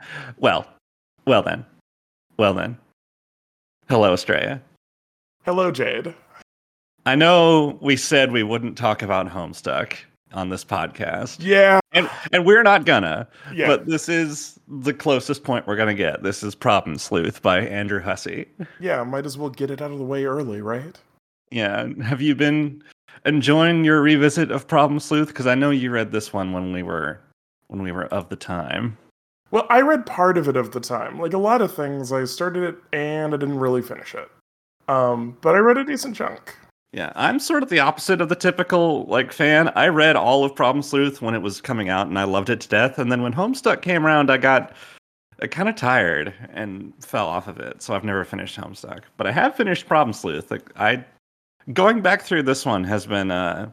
Well, well then. Well then. Hello, Australia. Hello, Jade. I know we said we wouldn't talk about Homestuck on this podcast. Yeah. And we're not gonna. Yeah. But this is the closest point we're gonna get. This is Problem Sleuth by Andrew Hussey. Yeah, might as well get it out of the way early, right? Yeah. Have you been enjoying your revisit of Problem Sleuth? Because I know you read this one when we were of the time. Well, I read part of it of the time. Like a lot of things, I started it and I didn't really finish it. But I read a decent chunk. Yeah, I'm sort of the opposite of the typical fan. I read all of Problem Sleuth when it was coming out, and I loved it to death. And then when Homestuck came around, I got kind of tired and fell off of it. So I've never finished Homestuck, but I have finished Problem Sleuth. Going back through this one has been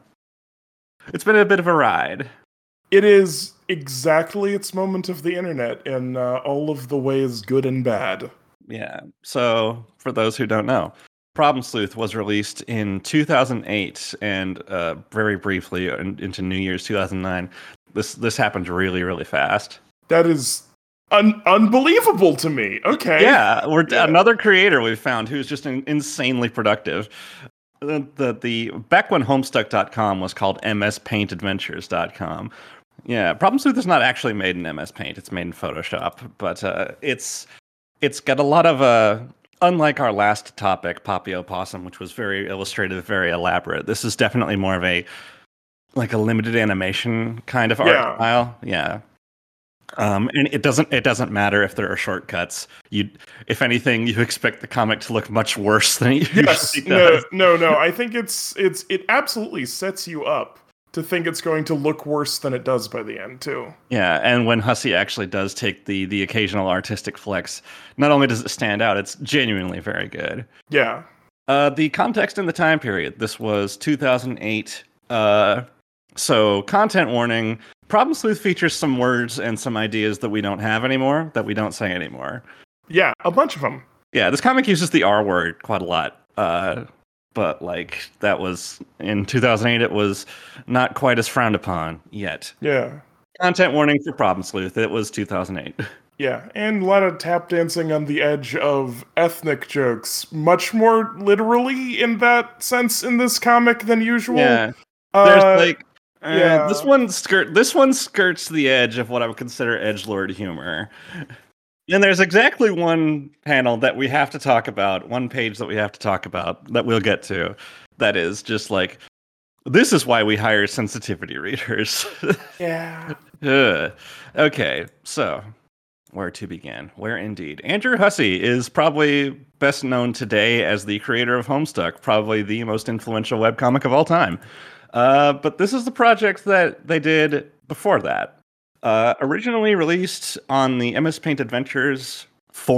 it's been a bit of a ride. It is exactly its moment of the internet in all of the ways good and bad. Yeah. So for those who don't know, Problem Sleuth was released in 2008 and very briefly into New Year's 2009. This happened really, really fast. That is unbelievable to me. Okay. Yeah, another creator we've found who's just insanely productive. The back when Homestuck.com was called MSPaintAdventures.com. Yeah, Problem Sleuth is not actually made in MS Paint. It's made in Photoshop, but it's got a lot of unlike our last topic, Poppy Opossum, which was very illustrative, very elaborate. This is definitely more of a limited animation kind of art style. Yeah. And it doesn't matter if there are shortcuts. If anything, you expect the comic to look much worse than it usually does. No. I think it absolutely sets you up to think it's going to look worse than it does by the end, too. Yeah, and when Hussey actually does take the occasional artistic flex, not only does it stand out, it's genuinely very good. Yeah. The context in the time period, this was 2008. So, content warning, Problem Sleuth features some words and some ideas that we don't have anymore, that we don't say anymore. Yeah, a bunch of them. Yeah, this comic uses the R word quite a lot. But that was in 2008, it was not quite as frowned upon yet. Yeah. Content warning for Problem Sleuth. It was 2008. Yeah, and a lot of tap dancing on the edge of ethnic jokes. Much more literally in that sense in this comic than usual. Yeah. There's this one skirts the edge of what I would consider edgelord humor. And there's exactly one panel that we have to talk about, one page that we have to talk about, that we'll get to, that is just this is why we hire sensitivity readers. Yeah. Okay, so, where to begin? Where indeed? Andrew Hussey is probably best known today as the creator of Homestuck, probably the most influential webcomic of all time. But this is the project that they did before that. Originally released on the MS Paint Adventures forum, ?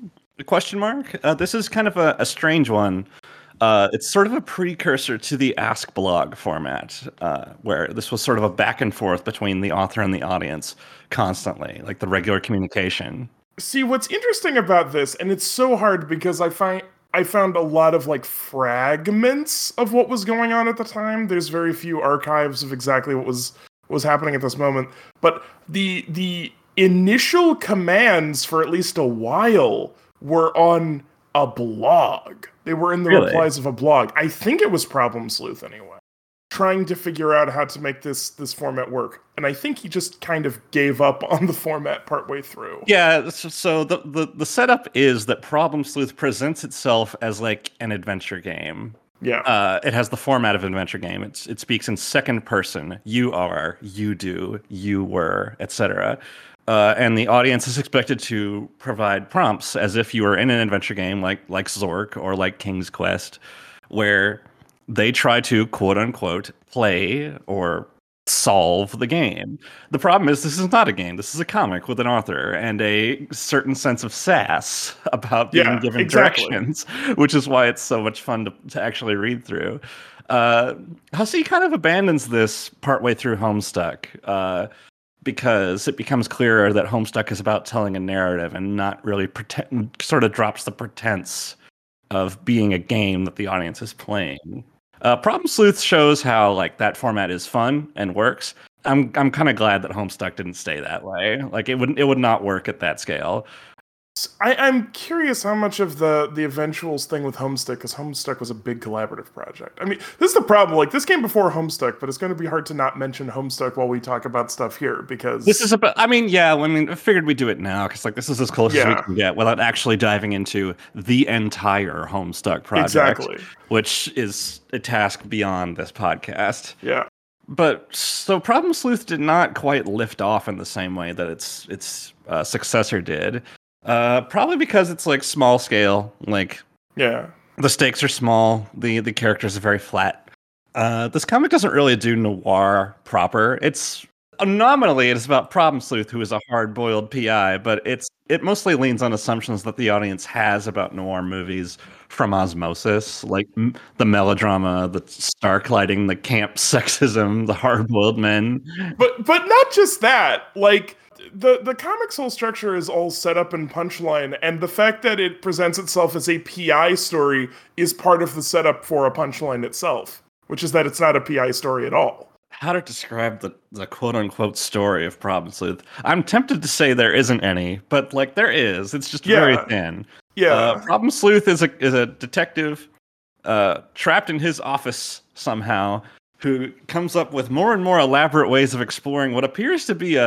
This is kind of a strange one. It's sort of a precursor to the Ask Blog format, where this was sort of a back and forth between the author and the audience constantly, like the regular communication. See, what's interesting about this, and it's so hard because I found a lot of fragments of what was going on at the time. There's very few archives of exactly what was happening at this moment, but the initial commands for at least a while were on a blog. They were in the replies of a blog. I think it was Problem Sleuth anyway, trying to figure out how to make this format work. And I think he just kind of gave up on the format partway through. Yeah, so the setup is that Problem Sleuth presents itself as an adventure game. Yeah. It has the format of an adventure game. It speaks in second person. You are, you do, you were, etc. And the audience is expected to provide prompts as if you were in an adventure game like Zork or like King's Quest, where they try to quote unquote play or solve the game. The problem is this is not a game. This is a comic with an author and a certain sense of sass about being given directions, which is why it's so much fun to actually read through. Hussey kind of abandons this partway through Homestuck because it becomes clearer that Homestuck is about telling a narrative and not really sort of drops the pretense of being a game that the audience is playing. Problem Sleuth shows how that format is fun and works, I'm kind of glad that Homestuck didn't stay that way. Like it would not work at that scale. I'm curious how much of the eventuals thing with Homestuck, because Homestuck was a big collaborative project. I mean, this is the problem. Like, this came before Homestuck, but it's going to be hard to not mention Homestuck while we talk about stuff here, because this is about. I mean, yeah. I mean, I figured we'd do it now because like this is as close as we Yeah. can get without actually diving into the entire Homestuck project, Exactly. which is a task beyond this podcast. Yeah. But so Problem Sleuth did not quite lift off in the same way that its successor did. Probably because it's like small scale. Like Yeah. the stakes are small. The characters are very flat. This comic doesn't really do noir proper. It's nominally it is about Problem Sleuth, who is a hard-boiled PI, but it mostly leans on assumptions that the audience has about noir movies from osmosis, like the melodrama, the stark lighting, the camp sexism, the hard-boiled men. But not just that. Like, the comic's whole structure is all set up in Punchline, and the fact that it presents itself as a PI story is part of the setup for a Punchline itself, which is that it's not a PI story at all. How to describe the quote-unquote story of Problem Sleuth? I'm tempted to say there isn't any, but like there is. It's just very thin. Yeah. Problem Sleuth is a detective trapped in his office somehow, who comes up with more and more elaborate ways of exploring what appears to be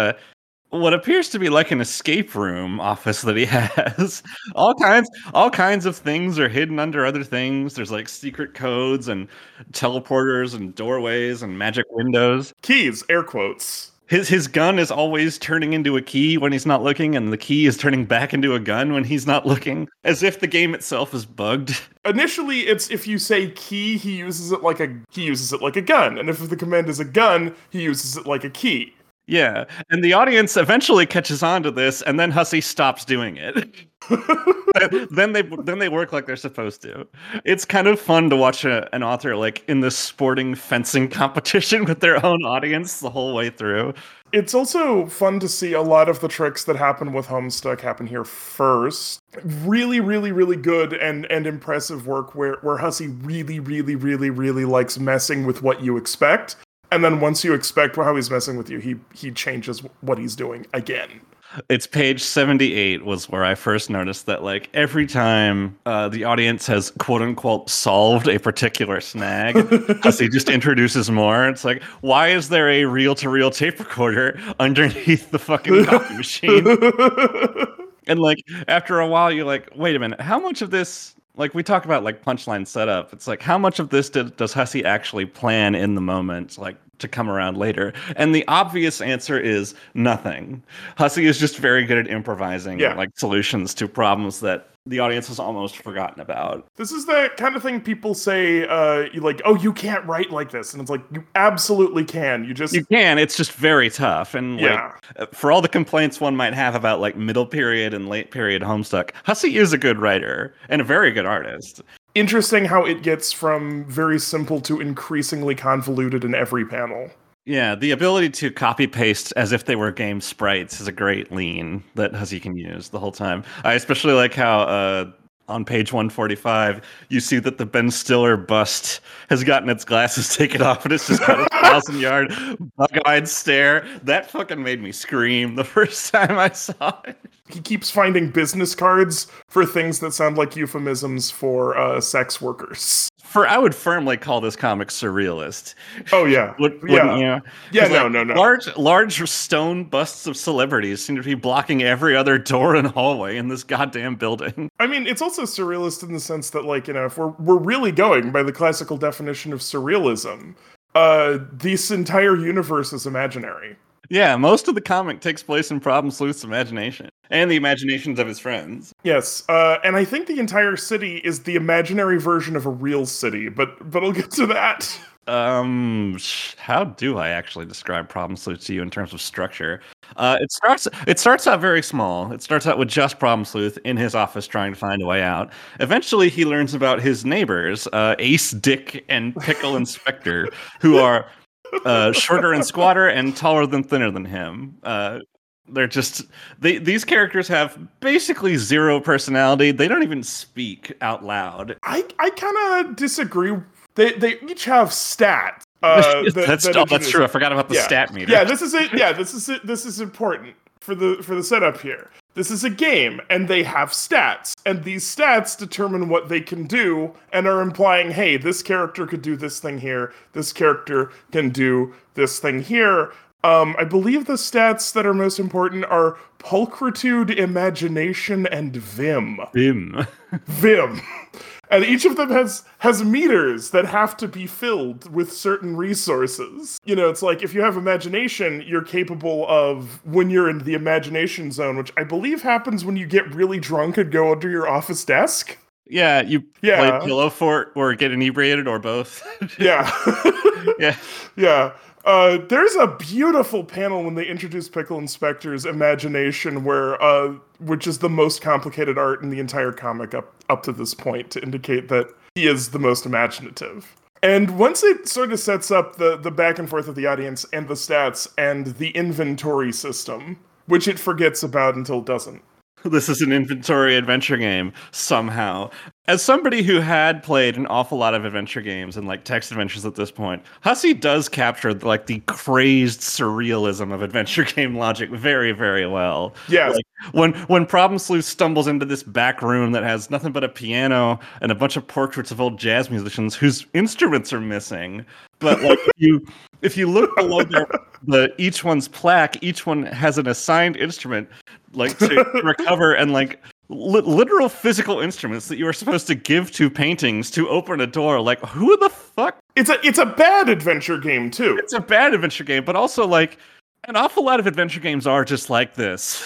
like an escape room office that he has. all kinds of things are hidden under other things. There's like secret codes and teleporters and doorways and magic windows. Keys, air quotes. His gun is always turning into a key when he's not looking, and the key is turning back into a gun when he's not looking, as if the game itself is bugged. Initially, it's if you say key, he uses it like a gun, and if the command is a gun, he uses it like a key. Yeah, and the audience eventually catches on to this, and then Hussey stops doing it. then they work like they're supposed to. It's kind of fun to watch an author like in this sporting fencing competition with their own audience the whole way through. It's also fun to see a lot of the tricks that happen with Homestuck happen here first. Really, really, really good and impressive work where Hussey really, really, really, really likes messing with what you expect. And then once you expect how he's messing with you, he changes what he's doing again. It's page 78 was where I first noticed that like every time the audience has quote unquote solved a particular snag, Hussey just introduces more. It's like, why is there a reel-to-reel tape recorder underneath the fucking copy machine? And like after a while, you're like, wait a minute, how much of this? Like we talk about like Punchline setup, it's like how much of this does Hussey actually plan in the moment, like to come around later? And the obvious answer is nothing. Hussey is just very good at improvising like solutions to problems that the audience has almost forgotten about. This is the kind of thing people say, like, oh, you can't write like this. And it's like, you absolutely can. You can. It's just very tough. And like, for all the complaints one might have about like middle period and late period Homestuck, Hussey is a good writer and a very good artist. Interesting how it gets from very simple to increasingly convoluted in every panel. Yeah, the ability to copy paste as if they were game sprites is a great lean that Hussey can use the whole time. I especially like how on page 145 you see that the Ben Stiller bust has gotten its glasses taken off and it's just got a 1,000-yard bug-eyed stare. That fucking made me scream the first time I saw it. He keeps finding business cards for things that sound like euphemisms for sex workers. I would firmly call this comic surrealist. Oh yeah, Wouldn't you? Yeah, no. Large stone busts of celebrities seem to be blocking every other door and hallway in this goddamn building. I mean, it's also surrealist in the sense that, like, you know, if we're really going by the classical definition of surrealism, this entire universe is imaginary. Yeah, most of the comic takes place in Problem Sleuth's imagination and the imaginations of his friends. Yes, and I think the entire city is the imaginary version of a real city, but I'll get to that. How do I actually describe Problem Sleuth to you in terms of structure? It starts out very small. It starts out with just Problem Sleuth in his office trying to find a way out. Eventually, he learns about his neighbors, Ace, Dick, and Pickle Inspector, who are shorter and squatter and taller than thinner than him. They're just these characters have basically zero personality. They don't even speak out loud. I kind of disagree. They each have stats, That's true. I forgot about the stat meter. Yeah, this is it. Yeah, this is it. This is important for the setup here. This is a game, and they have stats, and these stats determine what they can do, and are implying, hey, this character could do this thing here, this character can do this thing here. I believe the stats that are most important are pulchritude, imagination, and vim. Vim. And each of them has meters that have to be filled with certain resources. You know, it's like if you have imagination, you're capable of, when you're in the imagination zone, which I believe happens when you get really drunk and go under your office desk. Yeah, you play Pillow Fort or get inebriated or both. Yeah. Yeah. Yeah. There's a beautiful panel when they introduce Pickle Inspector's imagination, which is the most complicated art in the entire comic up to this point, to indicate that he is the most imaginative. And once it sort of sets up the back and forth of the audience and the stats and the inventory system, which it forgets about until it doesn't. This is an inventory adventure game, somehow. As somebody who had played an awful lot of adventure games and like text adventures at this point, Hussey does capture like the crazed surrealism of adventure game logic very, very well. Yeah. Like, when Problem Sleuth stumbles into this back room that has nothing but a piano and a bunch of portraits of old jazz musicians whose instruments are missing, but like if you look below each one's plaque, each one has an assigned instrument like to recover, and like literal physical instruments that you are supposed to give to paintings to open a door. Like, who the fuck? It's a bad adventure game too. It's a bad adventure game, but also like an awful lot of adventure games are just like this.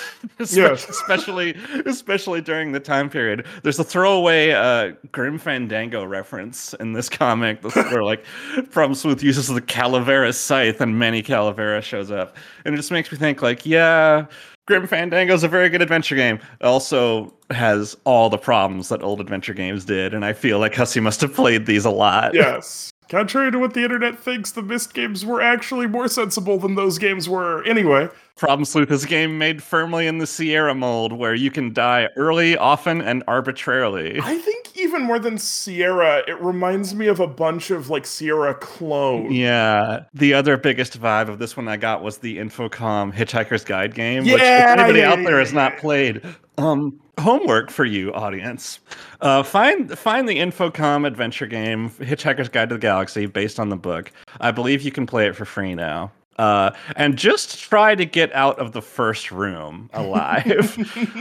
Especially during the time period. There's a throwaway Grim Fandango reference in this comic where like Problem Sleuth uses the Calavera scythe and Manny Calavera shows up. And it just makes me think like, yeah, Grim Fandango is a very good adventure game. It also has all the problems that old adventure games did, and I feel like Hussey must have played these a lot. Yes. Contrary to what the internet thinks, the Myst games were actually more sensible than those games were. Anyway. Problem Sleuth is a game made firmly in the Sierra mold, where you can die early, often, and arbitrarily. I think even more than Sierra, it reminds me of a bunch of like Sierra clones. Yeah. The other biggest vibe of this one I got was the Infocom Hitchhiker's Guide game, which if anybody out there has not played, homework for you, audience. Find the Infocom adventure game, Hitchhiker's Guide to the Galaxy, based on the book. I believe you can play it for free now. And just try to get out of the first room alive.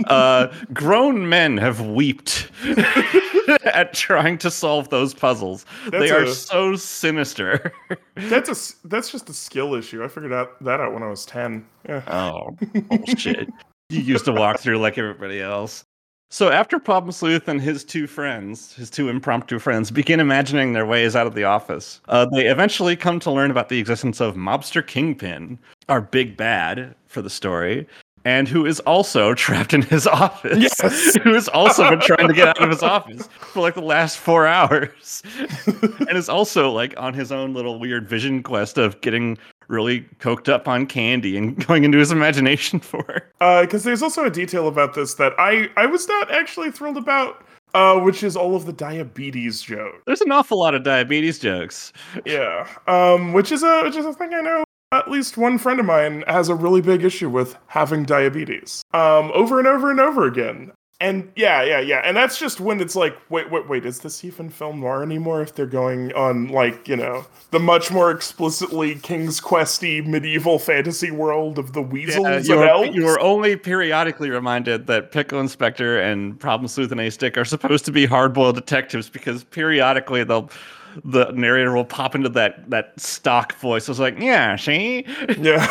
Grown men have wept at trying to solve those puzzles. They are so sinister. That's just a skill issue. I figured that out when I was 10. Yeah. Oh, bullshit. You used to walk through like everybody else. So after Problem Sleuth and his two impromptu friends, begin imagining their ways out of the office, they eventually come to learn about the existence of Mobster Kingpin, our big bad for the story, and who is also trapped in his office. Yes! Who has also been trying to get out of his office for like the last 4 hours. And is also like on his own little weird vision quest of getting really coked up on candy and going into his imagination for. Because there's also a detail about this that I was not actually thrilled about, which is all of the diabetes jokes. There's an awful lot of diabetes jokes. Yeah. Which is a thing I know. At least one friend of mine has a really big issue with having diabetes. Over and over and over again. And yeah. And that's just when it's like, wait, is this even film noir anymore? If they're going on, like, you know, the much more explicitly King's Questy medieval fantasy world of the weasels and elves? You are only periodically reminded that Pickle Inspector and Problem Sleuth and A-Stick are supposed to be hard-boiled detectives, because periodically the narrator will pop into that stock voice. It's like, yeah, see? Yeah.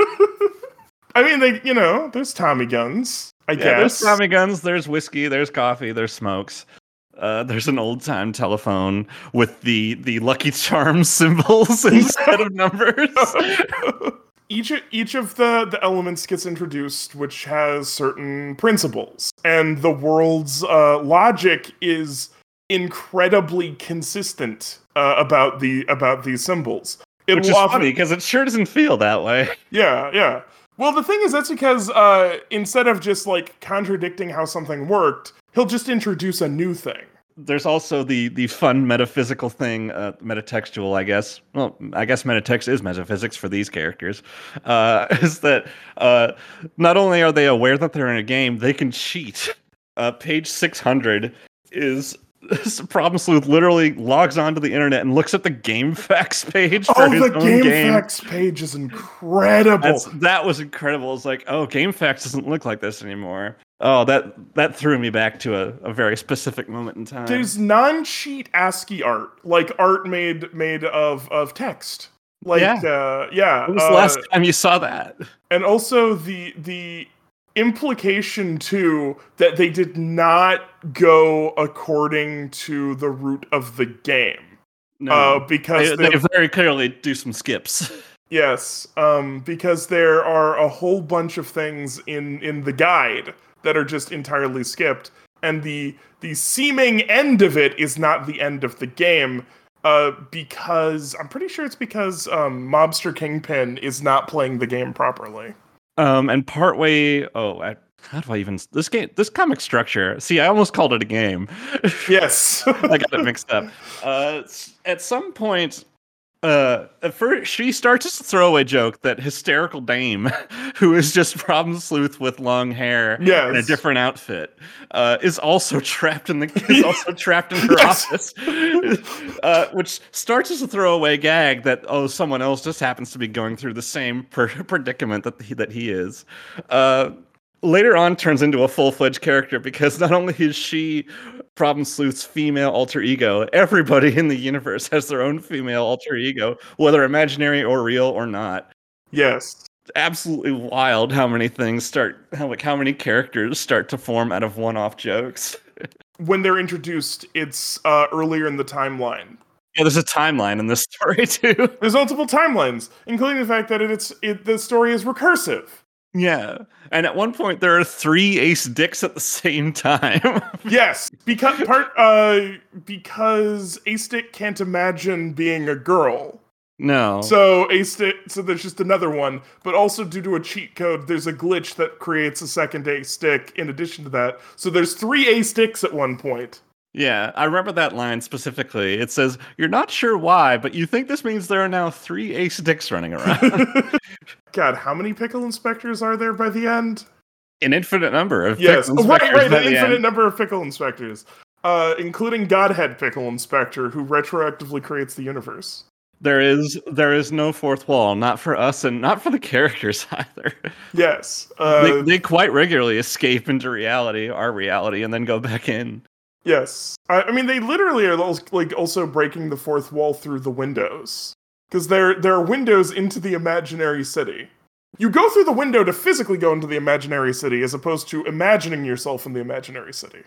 I mean, there's Tommy guns. I guess. There's Tommy guns, there's whiskey, there's coffee, there's smokes. There's an old-time telephone with the Lucky Charms symbols instead of numbers. Each of the elements gets introduced, which has certain principles. And the world's logic is incredibly consistent about these symbols. Which is funny, because it sure doesn't feel that way. Yeah. Well, the thing is, that's because instead of just like contradicting how something worked, he'll just introduce a new thing. there's also the fun metaphysical thing, metatextual, I guess. Well, I guess metatext is metaphysics for these characters. Is that not only are they aware that they're in a game, they can cheat. Page 600 is Problem Sleuth literally logs onto the internet and looks at the game facts page for his the own game game. facts page is incredible. That was incredible. It's like, oh, game facts doesn't look like this anymore. Oh, that threw me back to a very specific moment in time. There's non-cheat ASCII art, like art made of text. Like, yeah. When was the last time you saw that? And also the implication too that they did not go according to the route of the game. No, because they very clearly do some skips. Yes, because there are a whole bunch of things in the guide that are just entirely skipped, and the seeming end of it is not the end of the game. Because I'm pretty sure it's because Mobster Kingpin is not playing the game properly. And partway, how do I even this comic structure? See, I almost called it a game. Yes, I got it mixed up. At some point, at first she starts to throw a joke that hysterical dame, who is just Problem Sleuth with long hair in a different outfit, is also trapped in her office, which starts as a throwaway gag that someone else just happens to be going through the same predicament that he is. Later on turns into a full-fledged character because not only is she Problem Sleuth's female alter ego, everybody in the universe has their own female alter ego, whether imaginary or real or not. Yes. It's absolutely wild how many characters start to form out of one-off jokes. When they're introduced, it's earlier in the timeline. Yeah, there's a timeline in this story too. There's multiple timelines, including the fact that the story is recursive. Yeah, and at one point there are 3 Ace Dicks at the same time. Yes, because Ace Dick can't imagine being a girl. No. So there's just another one, but also due to a cheat code, there's a glitch that creates a second Ace Dick in addition to that. So there's 3 Ace Dicks at one point. Yeah, I remember that line specifically. It says, "You're not sure why, but you think this means there are now 3 Ace Dicks running around." God, how many Pickle Inspectors are there by the end? An infinite number of Pickle Inspectors. Right, an infinite number of Pickle Inspectors. Including Godhead Pickle Inspector, who retroactively creates the universe. There is no fourth wall, not for us and not for the characters either. Yes. They quite regularly escape into reality, our reality, and then go back in. Yes. I mean, they literally are like also breaking the fourth wall through the windows. Because there are windows into the imaginary city. You go through the window to physically go into the imaginary city, as opposed to imagining yourself in the imaginary city.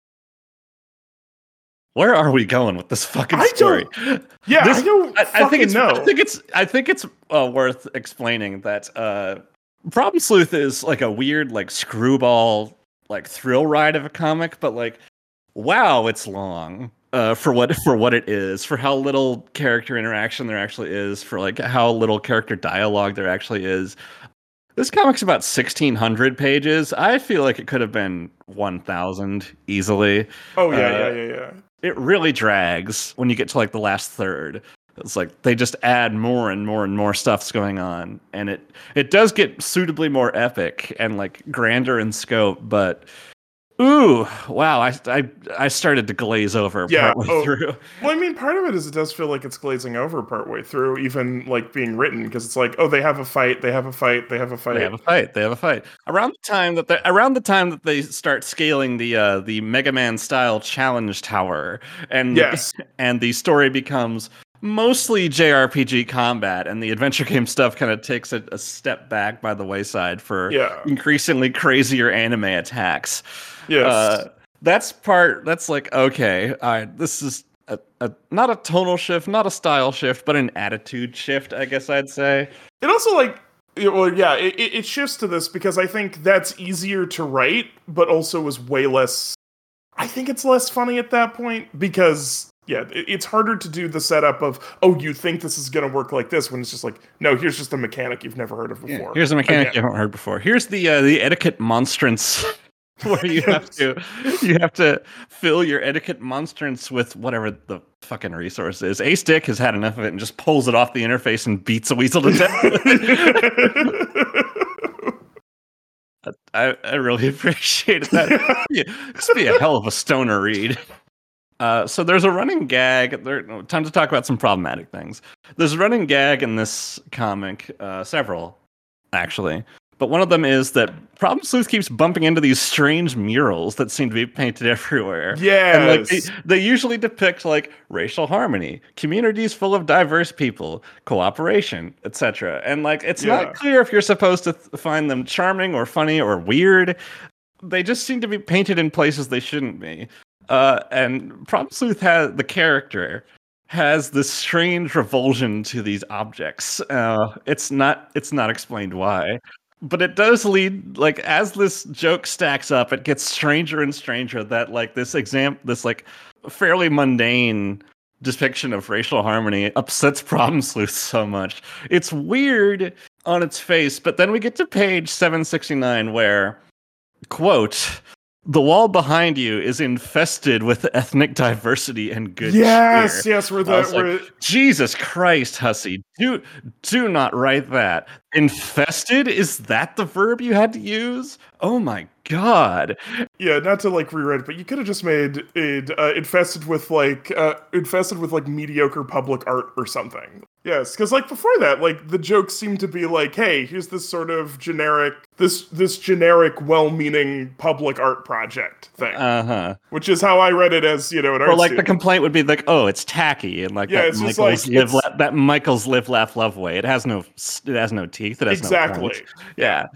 Where are we going with this fucking story? I think it's worth explaining that Problem Sleuth is like a weird, like screwball, like thrill ride of a comic, but like, wow, it's long. For what it is, for how little character interaction there actually is, for like how little character dialogue there actually is. This comic's about 1,600 pages. I feel like it could have been 1,000 easily. Oh yeah. It really drags when you get to like the last third. It's like they just add more and more and more stuff's going on, and it does get suitably more epic and like grander in scope, but. Ooh, wow, I started to glaze over partway through. Well, I mean, part of it is it does feel like it's glazing over partway through, even like being written, because it's like, oh, they have a fight. Around the time that they start scaling the Mega Man style challenge tower, and and the story becomes mostly JRPG combat, and the adventure game stuff kind of takes a step back by the wayside for increasingly crazier anime attacks. Yes. That's like, okay, all right, this is not a tonal shift, not a style shift, but an attitude shift, I guess I'd say. It also it shifts to this because I think that's easier to write, but also was way less, I think it's less funny at that point because it's harder to do the setup of, oh, you think this is going to work like this, when it's just like, no, here's just a mechanic you've never heard of before. Here's a mechanic you haven't heard before. Here's the etiquette monstrance where you have to fill your etiquette monstrance with whatever the fucking resource is. Ace Dick has had enough of it and just pulls it off the interface and beats a weasel to death. I really appreciated that. This would be a hell of a stoner read. So there's a running gag. Time to talk about some problematic things. There's a running gag in this comic, several actually. But one of them is that Problem Sleuth keeps bumping into these strange murals that seem to be painted everywhere. Yes. And they usually depict like racial harmony, communities full of diverse people, cooperation, etc. And like it's not clear if you're supposed to find them charming or funny or weird. They just seem to be painted in places they shouldn't be. And Problem Sleuth the character has this strange revulsion to these objects. It's not explained why. But it does lead, like, as this joke stacks up, it gets stranger and stranger that, like, this like fairly mundane depiction of racial harmony upsets Problem Sleuth so much. It's weird on its face, but then we get to page 769 where, quote, "The wall behind you is infested with ethnic diversity and good cheer." Yes, Jesus Christ, Hussey, do not write that. Infested? Is that the verb you had to use? Oh my god. Yeah, not to like rewrite it, but you could have just made it infested with like mediocre public art or something. Yes, because like before that, like the jokes seemed to be like, hey, here's this sort of generic, this generic, well-meaning public art project thing. Which is how I read it as, an art. Or like the complaint would be like, oh, it's tacky, and like that Michael's live, laugh, love way. It has no teeth. It has exactly. No punch. Yeah.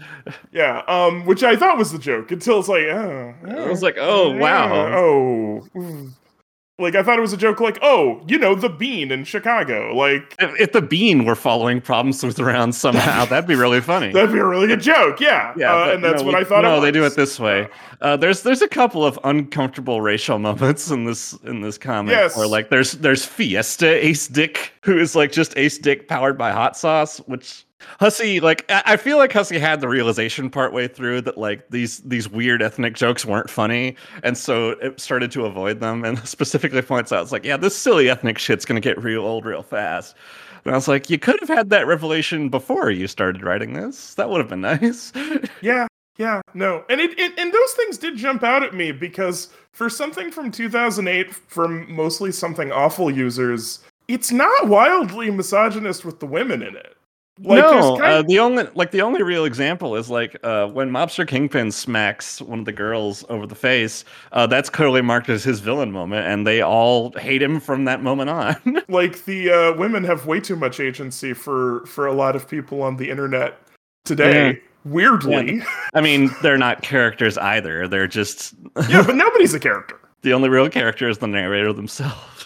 Which I thought was the joke until it's like, I was like, oh wow. Like, I thought it was a joke, like, the Bean in Chicago. Like, if the Bean were following Problem Sleuth around somehow, that'd be really funny. That'd be a really good joke, yeah. And that's what I thought. No, they do it this way. There's a couple of uncomfortable racial moments in this comic. Yes. Where like there's Fiesta Ace Dick, who is like just Ace Dick powered by hot sauce, which Hussey, like, I feel like Hussey had the realization partway through that like these weird ethnic jokes weren't funny, and so it started to avoid them, and specifically points out, it's like, yeah, this silly ethnic shit's gonna get real old real fast. And I was like, you could have had that revelation before you started writing this. That would have been nice. Yeah, no. And and those things did jump out at me, because for something from 2008, from mostly Something Awful users, it's not wildly misogynist with the women in it. Like, the only real example is like when Mobster Kingpin smacks one of the girls over the face. That's clearly marked as his villain moment, and they all hate him from that moment on. Like the women have way too much agency for a lot of people on the internet today. Yeah. Weirdly, yeah. I mean, they're not characters either. They're just yeah, but nobody's a character. The only real character is the narrator themselves.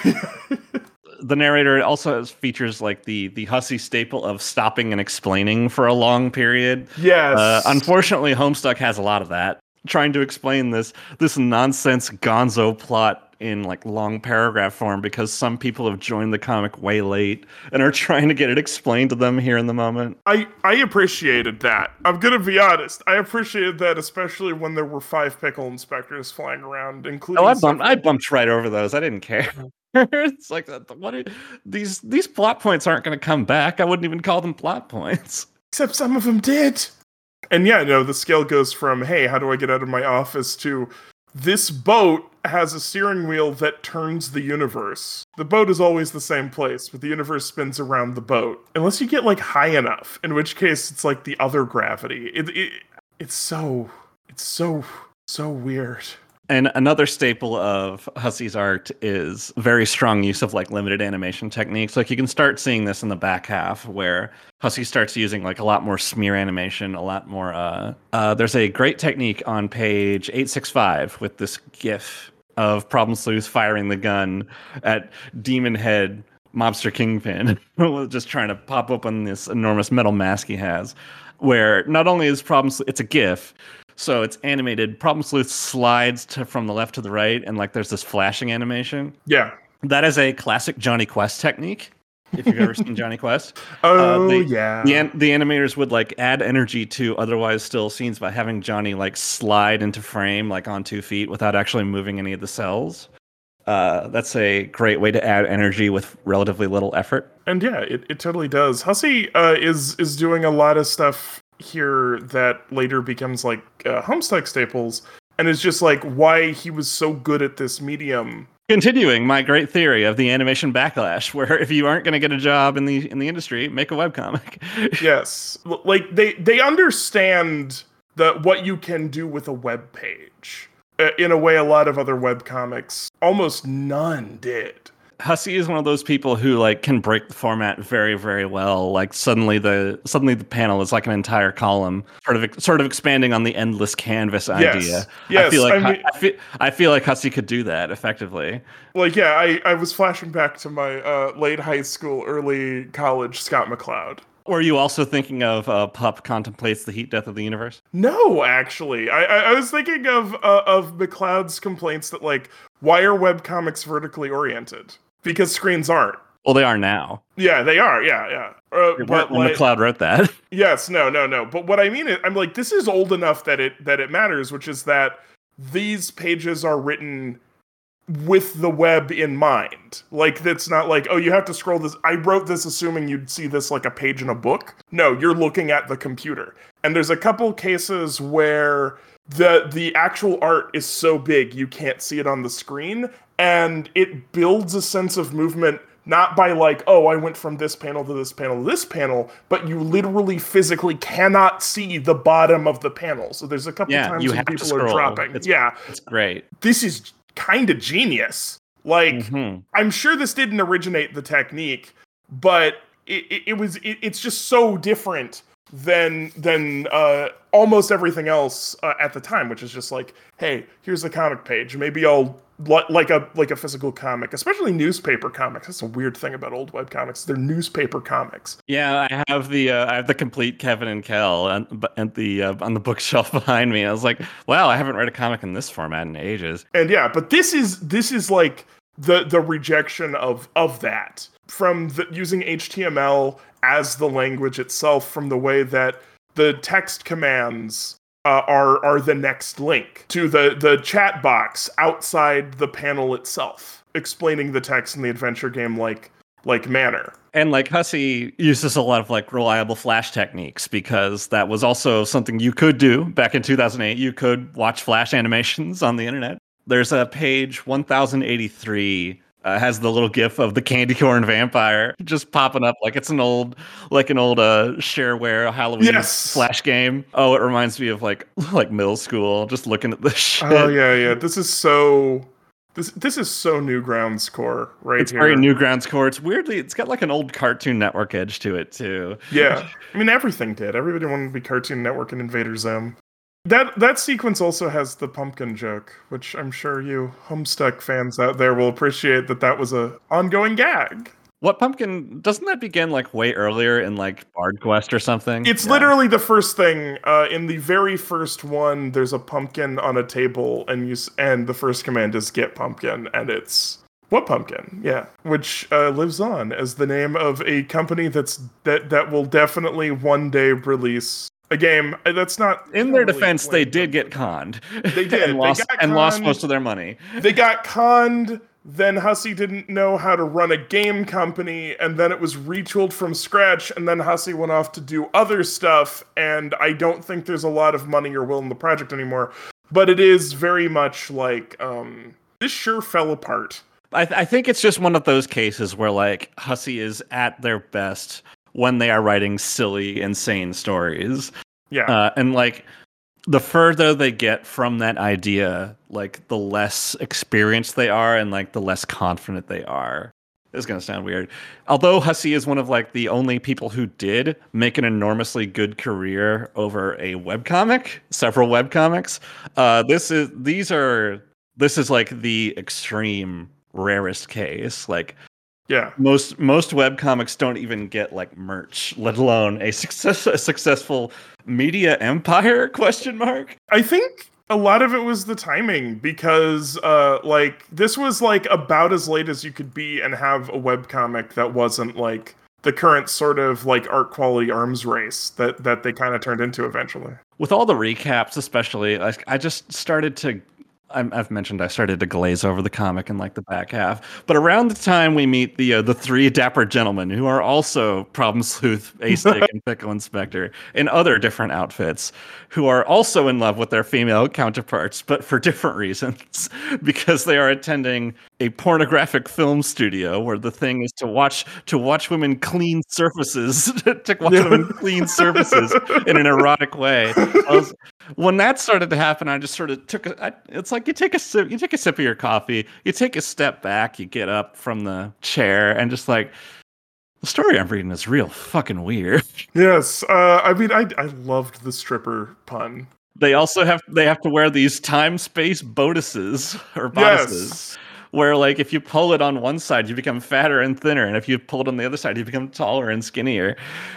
The narrator also features like the Hussey staple of stopping and explaining for a long period. Yes. Unfortunately, Homestuck has a lot of that. Trying to explain this nonsense gonzo plot in like long paragraph form because some people have joined the comic way late and are trying to get it explained to them here in the moment. I appreciated that. I'm gonna be honest. I appreciated that, especially when there were 5 pickle inspectors flying around, including. I bumped right over those. I didn't care. It's like, these plot points aren't going to come back. I wouldn't even call them plot points. Except some of them did. And yeah, no, the scale goes from, hey, how do I get out of my office, to this boat has a steering wheel that turns the universe. The boat is always the same place, but the universe spins around the boat. Unless you get like high enough, in which case it's like the other gravity. It's so weird. And another staple of Hussey's art is very strong use of like limited animation techniques. Like you can start seeing this in the back half where Hussey starts using like a lot more smear animation, a lot more. There's a great technique on page 865 with this GIF of Problem Sleuth firing the gun at Demon Head Mobster Kingpin, just trying to pop open this enormous metal mask he has. Where not only is it's a GIF. So it's animated. Problem Sleuth slides from the left to the right, and like there's this flashing animation. Yeah. That is a classic Johnny Quest technique. If you've ever seen Johnny Quest, Oh the yeah. the animators would like add energy to otherwise still scenes by having Johnny like slide into frame like on 2 feet without actually moving any of the cells. That's a great way to add energy with relatively little effort. And yeah, it totally does. Hussey is doing a lot of stuff here that later becomes like Homestuck staples, and is just like why he was so good at this medium. Continuing my great theory of the animation backlash, where if you aren't going to get a job in the industry, make a webcomic. Yes, like they understand what you can do with a web page in a way a lot of other webcomics, almost none did. Hussey is one of those people who like can break the format very, very well. Like suddenly the panel is like an entire column, sort of expanding on the endless canvas idea. Yes, I feel like Hussey could do that effectively. Like yeah, I was flashing back to my late high school, early college Scott McCloud. Were you also thinking of Pup Contemplates the Heat Death of the Universe? No, actually, I was thinking of McCloud's complaints that like why are webcomics vertically oriented? Because screens aren't. Well, they are now. Yeah, they are. Yeah. But when McCloud wrote that. Yes, no. But what I mean is, I'm like, this is old enough that it matters, which is that these pages are written with the web in mind. Like, that's not like, oh, you have to scroll this. I wrote this assuming you'd see this like a page in a book. No, you're looking at the computer. And there's a couple cases where the actual art is so big you can't see it on the screen, and it builds a sense of movement not by like, oh, I went from this panel to this panel to this panel, but you literally physically cannot see the bottom of the panel. So there's a couple times when people are dropping. It's great. This is kind of genius. Like, I'm sure this didn't originate the technique, but it's just so different than almost everything else at the time, which is just like, hey, here's the comic page. Maybe I'll like a physical comic, especially newspaper comics. That's a weird thing about old web comics. They're newspaper comics. Yeah, I have the complete Kevin and Kel on the bookshelf behind me. I was like, wow, I haven't read a comic in this format in ages. And yeah, but this is like the rejection of that from using HTML as the language itself, from the way that the text commands are the next link to the chat box outside the panel itself, explaining the text in the adventure game like manner. And like Hussey uses a lot of like reliable Flash techniques, because that was also something you could do back in 2008. You could watch Flash animations on the internet. There's a page 1083 has the little gif of the candy corn vampire just popping up like it's an old shareware Halloween Flash game. Oh, it reminds me of like middle school, just looking at this shit. Oh yeah. This is so Newgrounds core right it's here. It's very Newgrounds core. It's got like an old Cartoon Network edge to it too. Yeah. I mean, everything did. Everybody wanted to be Cartoon Network and Invader Zim. That sequence also has the pumpkin joke, which I'm sure you Homestuck fans out there will appreciate that was a ongoing gag. What pumpkin? Doesn't that begin like way earlier in like Bard Quest or something? It's literally the first thing. In the very first one, there's a pumpkin on a table, and the first command is get pumpkin, and it's what pumpkin? Yeah, which lives on as the name of a company that will definitely one day release a game that's not. In their defense, they did get conned. They did. and lost most of their money. They got conned. Then Hussey didn't know how to run a game company, and then it was retooled from scratch, and then Hussey went off to do other stuff, and I don't think there's a lot of money or will in the project anymore. But it is very much like, this sure fell apart. I think it's just one of those cases where, like, Hussey is at their best when they are writing silly, insane stories. Yeah. And, like, the further they get from that idea, like, the less experienced they are and, like, the less confident they are. This is going to sound weird. Although Hussey is one of, like, the only people who did make an enormously good career over a webcomic, several webcomics, this is, like, the extreme rarest case. Like, yeah, most webcomics don't even get like merch, let alone a successful media empire ? I think A lot of it was the timing because like this was like about as late as you could be and have a webcomic that wasn't like the current sort of like art quality arms race that they kind of turned into eventually. With all the recaps, especially, I just started to. I've mentioned I started to glaze over the comic in like the back half, but around the time we meet the three dapper gentlemen who are also Problem Sleuth, A-Stick, and Pickle Inspector in other different outfits, who are also in love with their female counterparts, but for different reasons, because they are attending a pornographic film studio where the thing is to watch women clean surfaces, to watch women clean surfaces in an erotic way. When that started to happen, I just sort of it's like you take a sip of your coffee, you take a step back, you get up from the chair, and just like, the story I'm reading is real fucking weird. Yes, I mean, I loved the stripper pun. They also have to wear these time-space bodices or bodices. Yes. Where, like, if you pull it on one side, you become fatter and thinner, and if you pull it on the other side, you become taller and skinnier.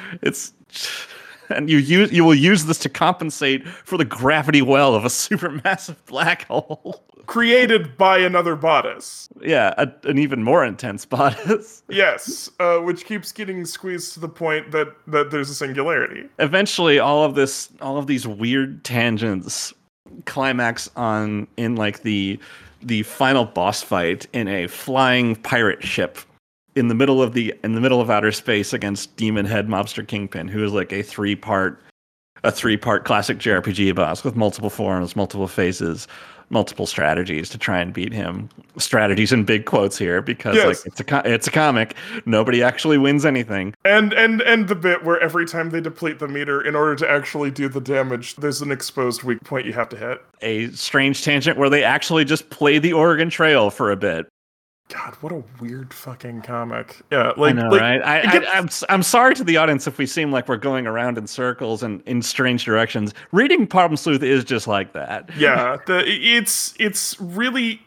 And you will use this to compensate for the gravity well of a supermassive black hole. Created by another bodice. Yeah, an even more intense bodice. Yes, which keeps getting squeezed to the point that there's a singularity. Eventually, all of these weird tangents climax in like the final boss fight in a flying pirate ship in the middle of outer space against Demon Head Mobster Kingpin, who is like a three-part classic JRPG boss with multiple forms, multiple phases, multiple strategies to try and beat him. Strategies in big quotes here because like it's a comic. Nobody actually wins anything. And the bit where every time they deplete the meter in order to actually do the damage, there's an exposed weak point you have to hit. A strange tangent where they actually just play the Oregon Trail for a bit. God, what a weird fucking comic. Yeah, like, I know, right? I'm sorry to the audience if we seem like we're going around in circles and in strange directions. Reading Problem Sleuth is just like that. Yeah, it's really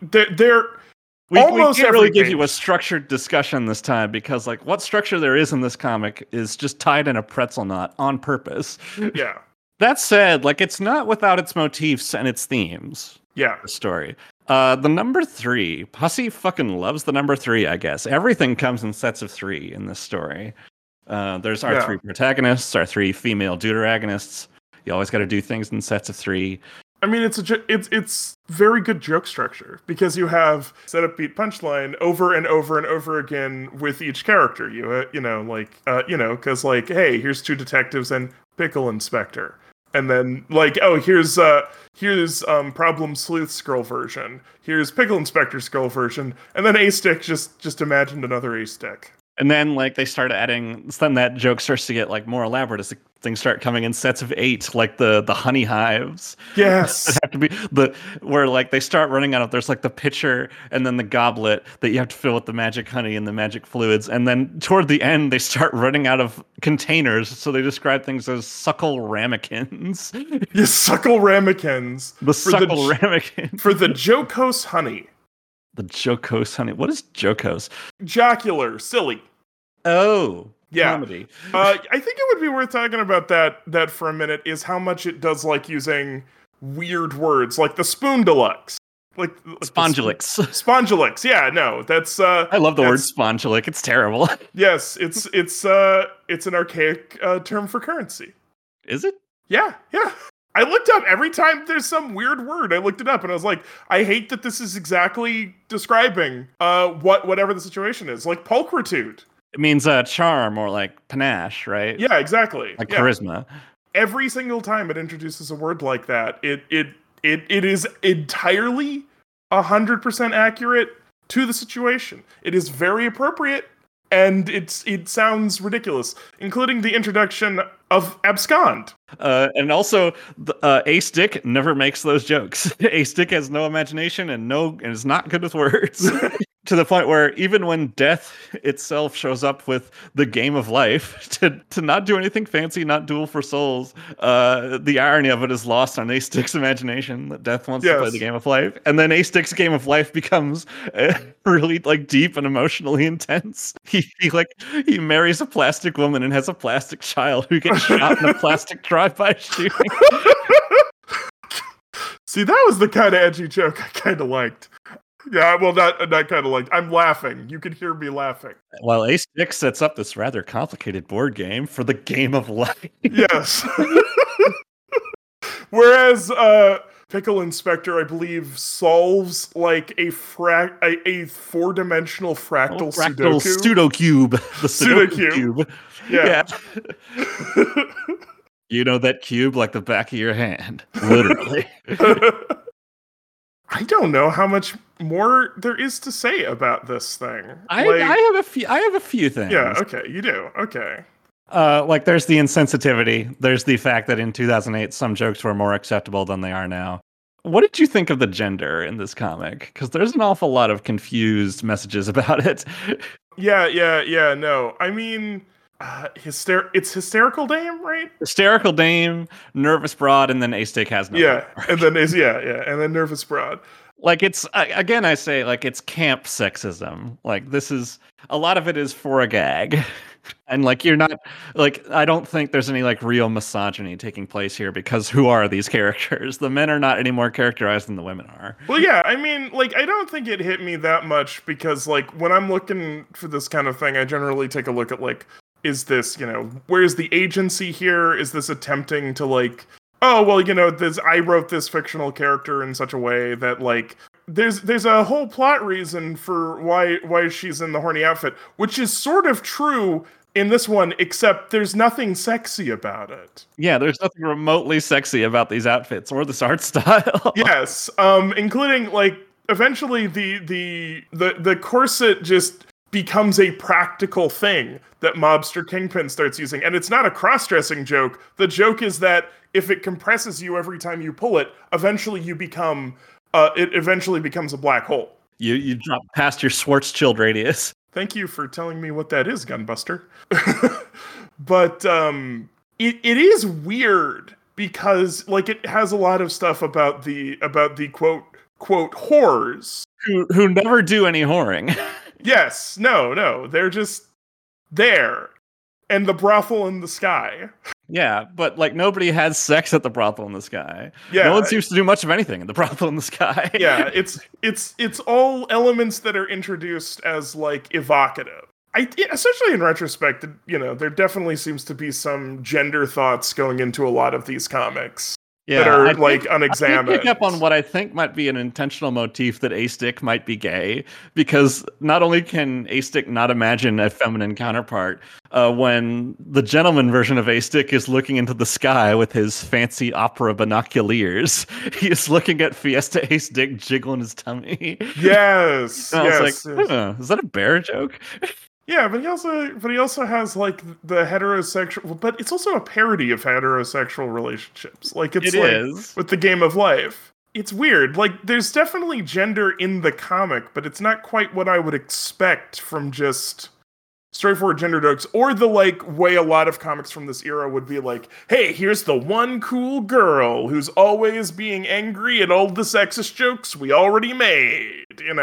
we can't really give you a structured discussion this time because like what structure there is in this comic is just tied in a pretzel knot on purpose. Yeah. That said, like it's not without its motifs and its themes. Yeah. The story. The number 3. Pussy fucking loves the number 3, I guess. Everything comes in sets of 3 in this story. There's our 3 protagonists, our 3 female deuteragonists. You always got to do things in sets of 3. I mean, it's very good joke structure because you have setup, beat, punchline over and over and over again with each character. Because like, hey, here's 2 detectives and Pickle Inspector. And then, like, oh, here's Problem Sleuth's girl version. Here's Pickle Inspector's girl version. And then A-Stick just imagined another A-Stick. And then, like, they start adding... Then that joke starts to get, like, more elaborate as things start coming in sets of 8, like the honey hives. Yes. That have to be... Where, like, they start running out of... There's, like, the pitcher and then the goblet that you have to fill with the magic honey and the magic fluids. And then, toward the end, they start running out of containers, so they describe things as suckle ramekins. Yes, suckle ramekins. The suckle ramekins. For the jocose honey. The jocose honey. What is jocose? Jocular, silly. Oh, yeah. Comedy. I think it would be worth talking about that for a minute, is how much it does like using weird words, like the spoon deluxe. Like Spondulix. Spondulix, yeah, no, that's I love the word spondulic, it's terrible. Yes, it's an archaic term for currency. Is it? Yeah. I looked up every time there's some weird word. I looked it up and I was like, I hate that this is exactly describing whatever the situation is. Like pulchritude. It means charm or like panache, right? Yeah, exactly. Like charisma. Every single time it introduces a word like that, it is entirely 100% accurate to the situation. It is very appropriate, and it sounds ridiculous, including the introduction of abscond. And also, A-Stick never makes those jokes. A-Stick has no imagination and is not good with words. To the point where even when death itself shows up with the game of life to not do anything fancy, not duel for souls, the irony of it is lost on A-Stick's imagination that death wants to play the game of life. And then A-Stick's game of life becomes really like deep and emotionally intense. He marries a plastic woman and has a plastic child who gets shot in a plastic drive-by shooting. See, that was the kind of edgy joke I kind of liked. Yeah, well, not kind of liked. I'm laughing. You could hear me laughing. While Ace Dick sets up this rather complicated board game for the game of life. Yes. Whereas Pickle Inspector, I believe, solves like a four-dimensional fractal pseudocube. The pseudocube. Yeah. You know that cube like the back of your hand, literally. I don't know how much more there is to say about this thing. I have a few things. Yeah, okay, you do. Okay. Like there's the insensitivity. There's the fact that in 2008 some jokes were more acceptable than they are now. What did you think of the gender in this comic? Because there's an awful lot of confused messages about it. Yeah. No, I mean, it's hysterical dame, right? Hysterical dame, nervous broad, and then Astick has no. Yeah, and then and then nervous broad. Like it's again, I say like it's camp sexism. Like this is a lot of it is for a gag. And like you're not like I don't think there's any like real misogyny taking place here because who are these characters? The men are not any more characterized than the women are. Well, yeah, I mean, like I don't think it hit me that much because like when I'm looking for this kind of thing, I generally take a look at like, is this, where's the agency here? Is this attempting to like, oh well, I wrote this fictional character in such a way that like there's a whole plot reason for why she's in the horny outfit, which is sort of true in this one, except there's nothing sexy about it. Yeah, there's nothing remotely sexy about these outfits or this art style. Yes, including like eventually the corset just becomes a practical thing that Mobster Kingpin starts using, and it's not a cross-dressing joke. The joke is that if it compresses you every time you pull it, eventually you become. It eventually becomes a black hole. You drop past your Schwarzschild radius. Thank you for telling me what that is, Gunbuster. But it is weird because like it has a lot of stuff about the quote whores who never do any whoring. Yes, no, they're just there, and the brothel in the sky. Yeah, but like nobody has sex at the brothel in the sky. Yeah, no one seems to do much of anything in the brothel in the sky. Yeah, it's all elements that are introduced as like evocative. Especially in retrospect, there definitely seems to be some gender thoughts going into a lot of these comics. Yeah, that are unexamined. I pick up on what I think might be an intentional motif that Astick might be gay, because not only can Astick not imagine a feminine counterpart, when the gentleman version of Astick is looking into the sky with his fancy opera binoculars, he is looking at Fiesta Astick jiggling his tummy. Yes, and I was like, is that a bear joke? Yeah, but he also has like the heterosexual, but it's also a parody of heterosexual relationships. Like it is with the Game of Life. It's weird. Like there's definitely gender in the comic, but it's not quite what I would expect from just straightforward gender jokes, or the like way a lot of comics from this era would be like, hey, here's the one cool girl who's always being angry at all the sexist jokes we already made.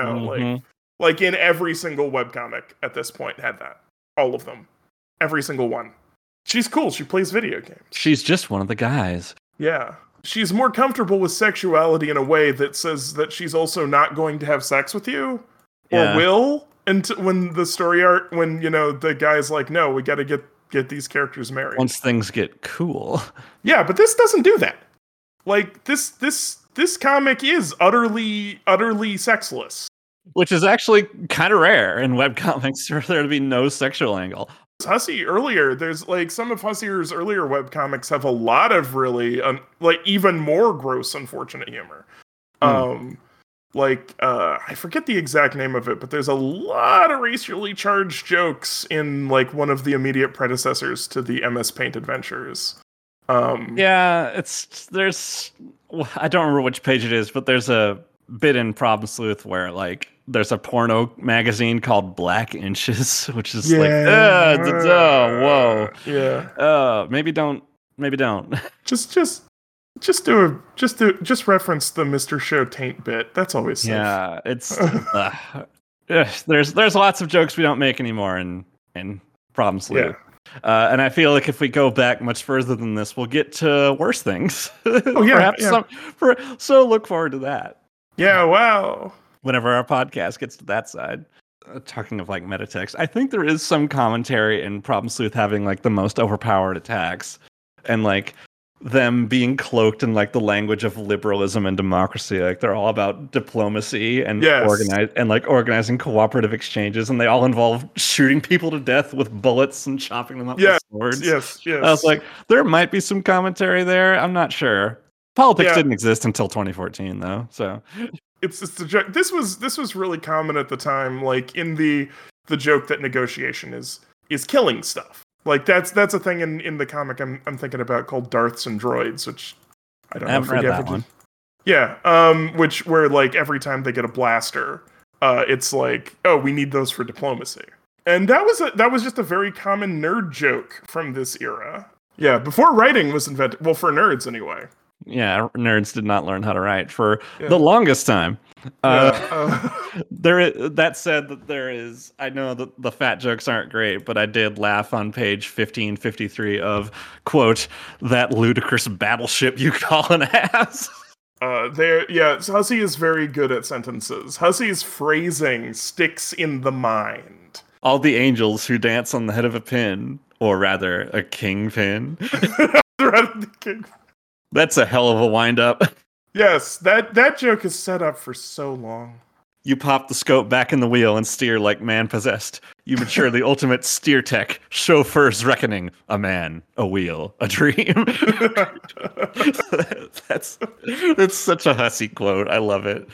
Like in every single webcomic at this point had that. All of them. Every single one. She's cool. She plays video games. She's just one of the guys. Yeah. She's more comfortable with sexuality in a way that says that she's also not going to have sex with you. Or will. When the story arc, when, the guy's like, no, we got to get these characters married. Once things get cool. Yeah, but this doesn't do that. Like, this comic is utterly sexless. Which is actually kind of rare in webcomics for there to be no sexual angle. Hussey earlier, there's like some of Hussier's earlier webcomics have a lot of really like even more gross, unfortunate humor. I forget the exact name of it, but there's a lot of racially charged jokes in like one of the immediate predecessors to the MS Paint Adventures. I don't remember which page it is, but there's a bit in Problem Sleuth where like there's a porno magazine called Black Inches, which is whoa. Yeah. Maybe don't. Just reference the Mr. Show taint bit. That's always safe. Yeah, it's there's lots of jokes we don't make anymore in Problem Sleuth. And I feel like if we go back much further than this, we'll get to worse things. Oh yeah, yeah. So look forward to that. Yeah, wow. Whenever our podcast gets to that side. Talking of like metatext, I think there is some commentary in Problem Sleuth having like the most overpowered attacks, and like them being cloaked in like the language of liberalism and democracy. Like they're all about diplomacy and organizing cooperative exchanges, and they all involve shooting people to death with bullets and chopping them up with swords. Yes. I was like, there might be some commentary there. I'm not sure. Politics didn't exist until 2014, though. So it's the joke. This was really common at the time, like in the joke that negotiation is killing stuff. Like that's a thing in the comic I'm thinking about called Darths and Droids, which I don't know if read that one. Yeah, where like every time they get a blaster, it's like, oh, we need those for diplomacy. And that was just a very common nerd joke from this era. Yeah, before writing was invented. Well, for nerds anyway. Yeah, nerds did not learn how to write for the longest time. That said, that there is. I know that the fat jokes aren't great, but I did laugh on page 1553 of quote that ludicrous battleship you call an ass. Hussey is very good at sentences. Hussey's phrasing sticks in the mind. All the angels who dance on the head of a pin, or rather, a kingpin. That's a hell of a wind-up. Yes, that joke is set up for so long. You pop the scope back in the wheel and steer like man-possessed. You mature the ultimate steer tech. Chauffeur's reckoning. A man, a wheel, a dream. That's such a Hussey quote. I love it.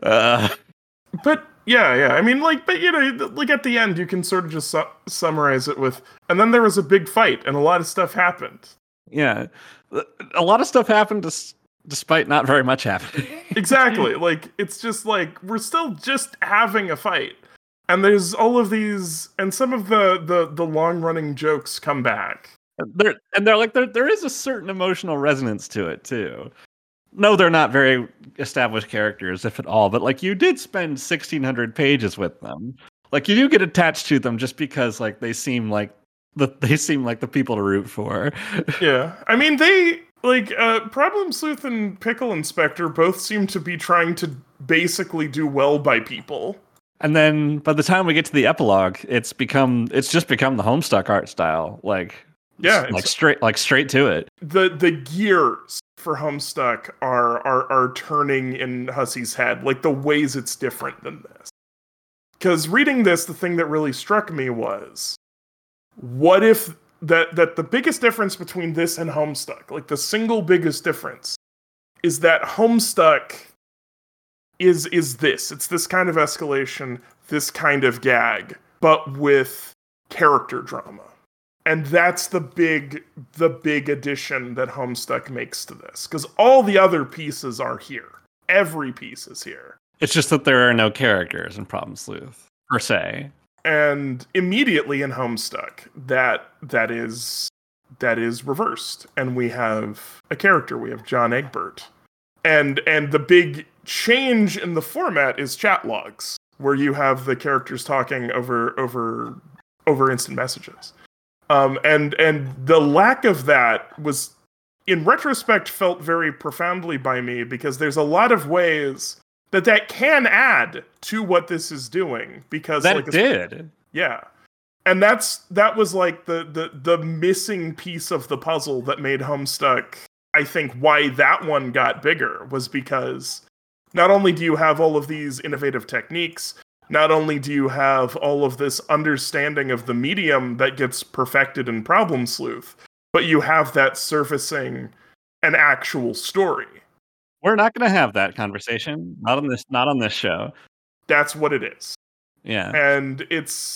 But yeah. I mean, like, but you know, like at the end, you can sort of just summarize it with, and then there was a big fight, and a lot of stuff happened. Yeah, a lot of stuff happened despite not very much happening. Exactly. Like, it's just like, we're still just having a fight. And there's all of these, and some of the long-running jokes come back. There is a certain emotional resonance to it, too. No, they're not very established characters, if at all, but, like, you did spend 1,600 pages with them. Like, you do get attached to them just because, like, they seem like the people to root for. Yeah. I mean, Problem Sleuth and Pickle Inspector both seem to be trying to basically do well by people. And then by the time we get to the epilogue, it's just become the Homestuck art style. Like, yeah, straight to it. The gears for Homestuck are turning in Hussey's head, like the ways it's different than this. Because reading this, the thing that really struck me was, what if that the biggest difference between this and Homestuck, like the single biggest difference, is that Homestuck is this. It's this kind of escalation, this kind of gag, but with character drama. And that's the big addition that Homestuck makes to this. Because all the other pieces are here. Every piece is here. It's just that there are no characters in Problem Sleuth, per se. And immediately in Homestuck, that is reversed, and we have a character. We have John Egbert, and the big change in the format is chat logs, where you have the characters talking over instant messages, and the lack of that was, in retrospect, felt very profoundly by me, because there's a lot of ways that can add to what this is doing, because that did. Yeah. And that was like the missing piece of the puzzle that made Homestuck, I think, why that one got bigger, was because not only do you have all of these innovative techniques, not only do you have all of this understanding of the medium that gets perfected in Problem Sleuth, but you have that surfacing an actual story. We're not going to have that conversation. Not on this show. That's what it is. Yeah. And it's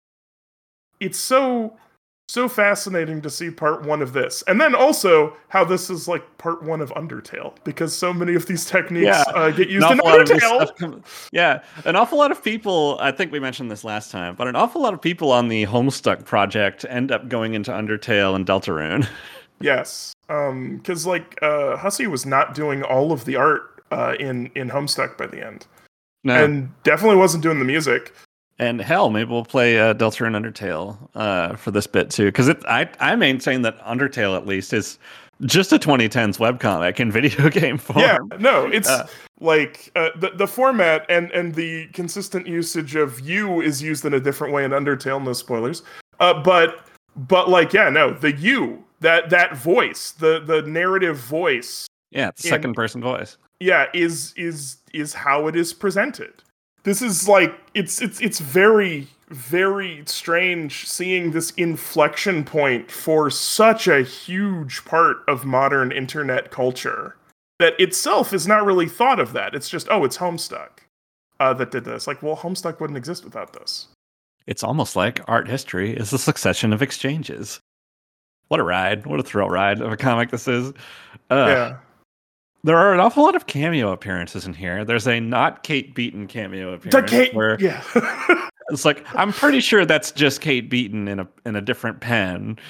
so fascinating to see part one of this. And then also how this is like part one of Undertale, because so many of these techniques get used in Undertale. An awful lot of people, I think we mentioned this last time, but an awful lot of people on the Homestuck project end up going into Undertale and Deltarune. Yes. Because Hussey was not doing all of the art in Homestuck by the end. No. And definitely wasn't doing the music. And hell, maybe we'll play Deltarune Undertale for this bit too, because I maintain that Undertale at least is just a 2010s webcomic in video game form. Yeah, no, it's the format and the consistent usage of you is used in a different way in Undertale. No spoilers, but like the you that voice, the narrative voice. Yeah, it's second person voice. Yeah, is how it is presented. This is like it's very, very strange seeing this inflection point for such a huge part of modern internet culture that itself is not really thought of that. It's just, it's Homestuck that did this. Like, well, Homestuck wouldn't exist without this. It's almost like art history is a succession of exchanges. What a ride. What a thrill ride of a comic this is. Yeah. There are an awful lot of cameo appearances in here. There's a not Kate Beaton cameo appearance. Yeah. It's like, I'm pretty sure that's just Kate Beaton in a different pen.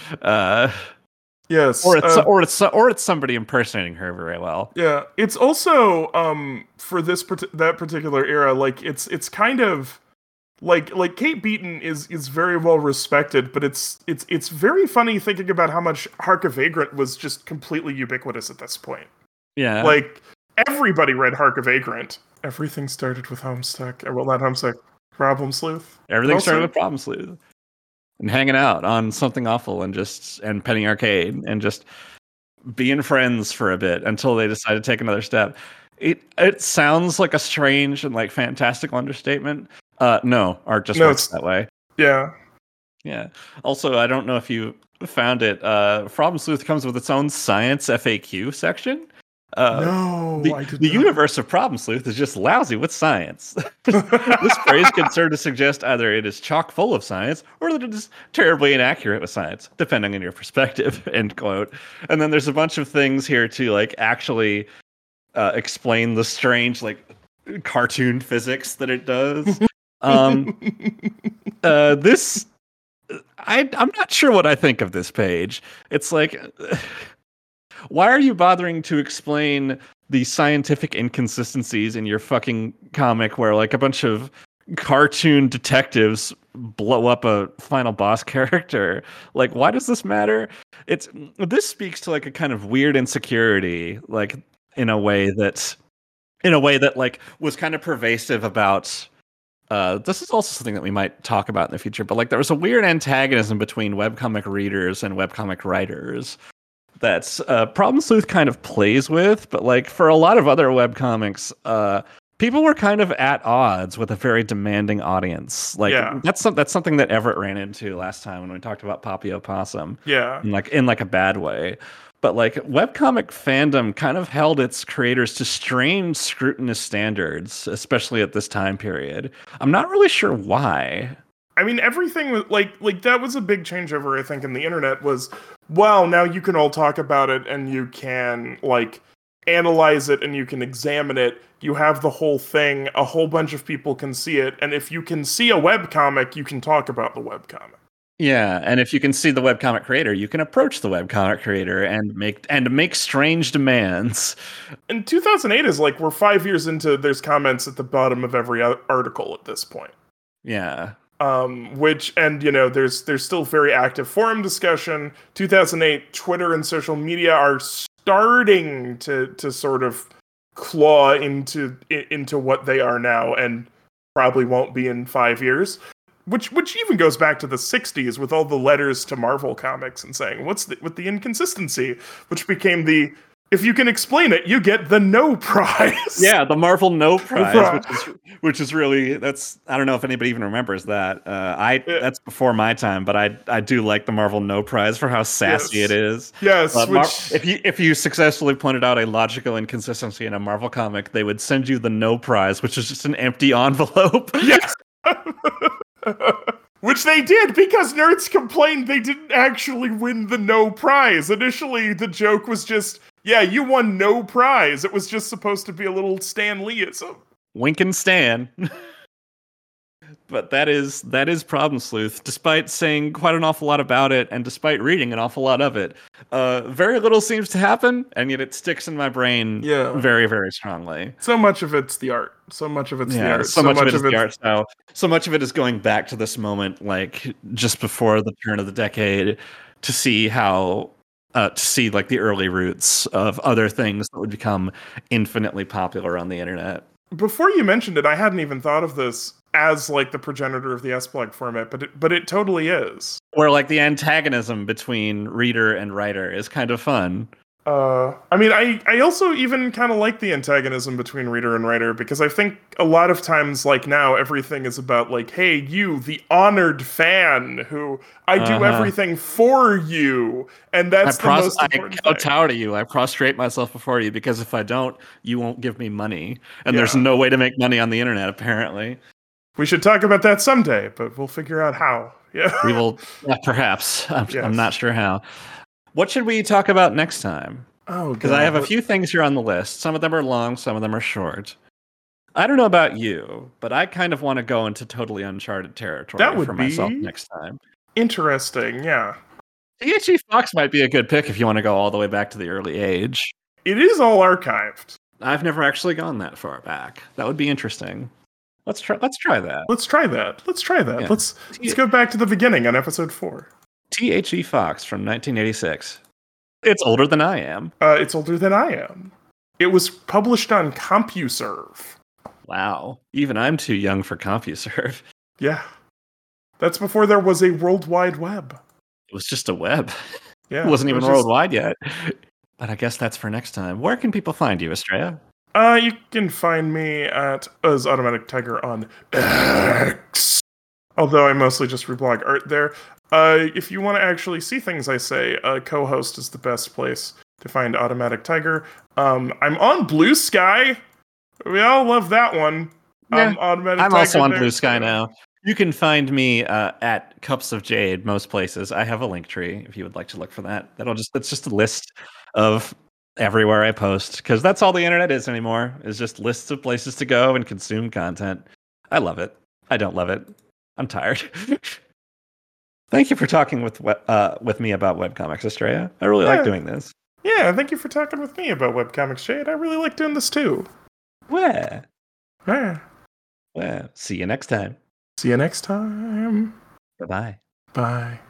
Yes. Or it's somebody impersonating her very well. Yeah. It's also for that particular era, like it's kind of like Kate Beaton is very well respected, but it's very funny thinking about how much Hark a Vagrant was just completely ubiquitous at this point. Yeah. Like, everybody read Hark a Vagrant. Everything started with Homestuck. Well, not Homestuck. Problem Sleuth. Everything started with Problem Sleuth. And hanging out on Something Awful and Penny Arcade and just being friends for a bit until they decide to take another step. It sounds like a strange and like fantastical understatement. No, art just works that way. Yeah. Yeah. Also, I don't know if you found it. Problem Sleuth comes with its own science FAQ section. No, the universe of Problem Sleuth is just lousy with science. This phrase can serve to suggest either it is chock full of science or that it is terribly inaccurate with science, depending on your perspective, end quote. And then there's a bunch of things here to like actually explain the strange like cartoon physics that it does. I'm not sure what I think of this page. It's like, why are you bothering to explain the scientific inconsistencies in your fucking comic where like a bunch of cartoon detectives blow up a final boss character? Like, why does this matter? This speaks to like a kind of weird insecurity, like in a way that like was kind of pervasive about this is also something that we might talk about in the future, but like there was a weird antagonism between webcomic readers and webcomic writers that Problem Sleuth kind of plays with, but like for a lot of other webcomics, people were kind of at odds with a very demanding audience. Like that's something that Everett ran into last time when we talked about Poppy Opossum. Yeah. In like a bad way. But like webcomic fandom kind of held its creators to strange scrutinous standards, especially at this time period. I'm not really sure why. I mean, everything was like that was a big changeover, I think, in the internet was, well, now you can all talk about it and you can like analyze it and you can examine it. You have the whole thing, a whole bunch of people can see it, and if you can see a webcomic, you can talk about the webcomic. Yeah, and if you can see the webcomic creator, you can approach the webcomic creator and make strange demands. And 2008 is like we're 5 years into. There's comments at the bottom of every article at this point. Yeah. Which there's still very active forum discussion. 2008, Twitter and social media are starting to sort of claw into what they are now, and probably won't be in 5 years. Which even goes back to the 60s with all the letters to Marvel Comics and saying, with the inconsistency, which became the, if you can explain it, you get the No Prize. Yeah, the Marvel No Prize, which is really, I don't know if anybody even remembers that. That's before my time, but I do like the Marvel No Prize for how sassy it is. Yes. If you successfully pointed out a logical inconsistency in a Marvel comic, they would send you the No Prize, which is just an empty envelope. Yes. Which they did because nerds complained they didn't actually win the No Prize. Initially, the joke was just, yeah, you won no prize. It was just supposed to be a little Stan Lee-ism. Wink and Stan. But that is Problem Sleuth. Despite saying quite an awful lot about it, and despite reading an awful lot of it, very little seems to happen, and yet it sticks in my brain very, very strongly. So much of it's the art. So much of it's the art. So much of it is the art style. So much of it is going back to this moment, like just before the turn of the decade, to see how to see like the early roots of other things that would become infinitely popular on the internet. Before you mentioned it, I hadn't even thought of this as like the progenitor of the S-Blog format, but it totally is. Where like the antagonism between reader and writer is kind of fun. I mean, I also even kind of like the antagonism between reader and writer, because I think a lot of times, like now, everything is about like, hey, you, the honored fan, who I do everything for you, and that's the most important thing. I kowtow to you. I prostrate myself before you, because if I don't, you won't give me money, and there's no way to make money on the internet, apparently. We should talk about that someday, but we'll figure out how. Yeah, we will. Perhaps. I'm not sure how. What should we talk about next time? Oh, because I have a few things here on the list. Some of them are long, some of them are short. I don't know about you, but I kind of want to go into totally uncharted territory for myself next time. Interesting, yeah. T.H.E. Fox might be a good pick if you want to go all the way back to the early age. It is all archived. I've never actually gone that far back. That would be interesting. Let's try that. Let's try that. Yeah. Let's go back to the beginning on episode 4. T.H.E. Fox from 1986. It's older than I am. It's older than I am. It was published on CompuServe. Wow. Even I'm too young for CompuServe. Yeah. That's before there was a World Wide Web. It was just a web. Yeah. It wasn't even worldwide yet. But I guess that's for next time. Where can people find you, Estrella? You can find me at as Automatic Tiger on X. Although I mostly just reblog art there. If you want to actually see things I say, co-host is the best place to find Automatic Tiger. I'm on Blue Sky. We all love that one. Yeah, I'm also on Blue Sky now. You can find me at Cups of Jade most places. I have a link tree if you would like to look for that. It's just a list of everywhere I post, because that's all the internet is anymore. Is just lists of places to go and consume content. I love it. I don't love it. I'm tired. Thank you for talking with me about webcomics, Estrella. I really like doing this. Yeah, thank you for talking with me about webcomics, Jade. I really like doing this too. Where? Well, see you next time. See you next time. Bye-bye. Bye.